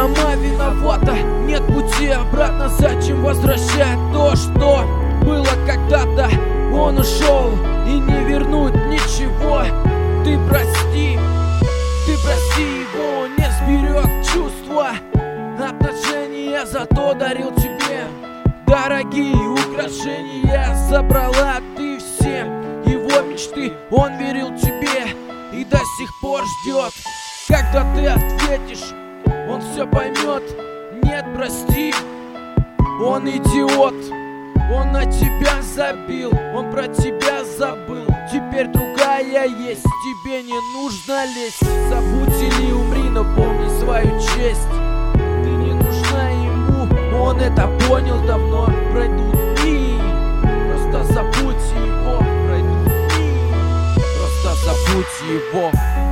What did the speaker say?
сама виновата. Нет пути обратно, зачем возвращать то, что было когда-то? Он ушел, и не вернуть ничего. Ты прости его, не сберег чувства. Отношения зато дарил тебе дорогие украшения. Забрала ты все его мечты, он верил тебе и до сих пор ждет. Когда ты ответишь, он все поймет. Нет, прости, он идиот. Он на тебя забил, он про тебя забыл. Теперь другая есть, тебе не нужно лезть. Забудь или умри, но помни свою честь. Ты не нужна ему, он это понял давно. Пройдут дни, просто забудь его. Пройдут дни, просто забудь его.